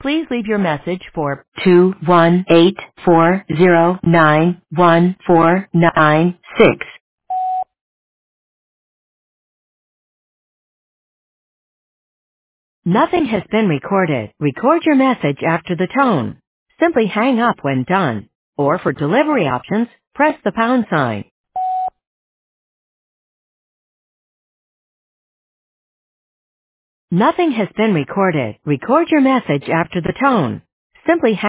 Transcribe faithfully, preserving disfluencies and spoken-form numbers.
Please leave your message for two one eight four zero nine one four nine six. Nothing has been recorded. Record your message after the tone. Simply hang up when done. Or for delivery options, press the pound sign. Nothing has been recorded. Record your message after the tone. Simply hang